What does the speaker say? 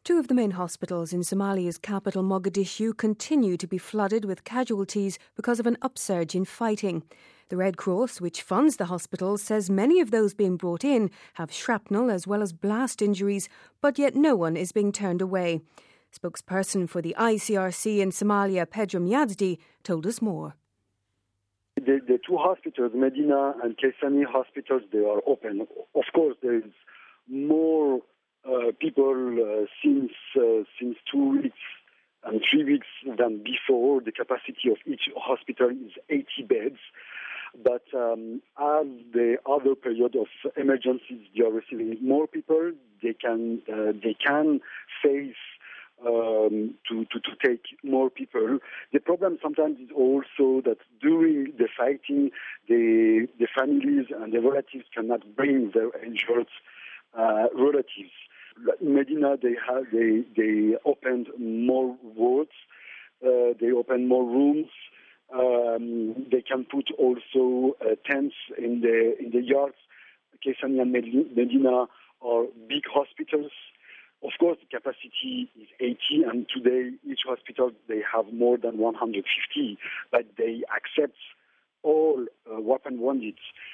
Two of the main hospitals in Somalia's capital, Mogadishu, continue to be flooded with casualties because of an upsurge in fighting. The Red Cross, which funds the hospitals, says many of those being brought in have shrapnel as well as blast injuries, but yet no one is being turned away. Spokesperson for the ICRC in Somalia, Pedro Miadzdi, told us more. The two hospitals, Medina and Kaysani hospitals, they are open. Of course, there is more people since 2 weeks and 3 weeks than before. The capacity of each hospital is 80 beds. But as the other period of emergencies, they are receiving more people. They can face to take more people. The problem sometimes is also that during the fighting, the families and the relatives cannot bring their injured relatives. In Medina, they opened more wards, they opened more rooms. They can put also tents in the yards. Kaysani and Medina are big hospitals. Of course, the capacity is 80, and today each hospital, they have more than 150, but they accept all weapon wounded.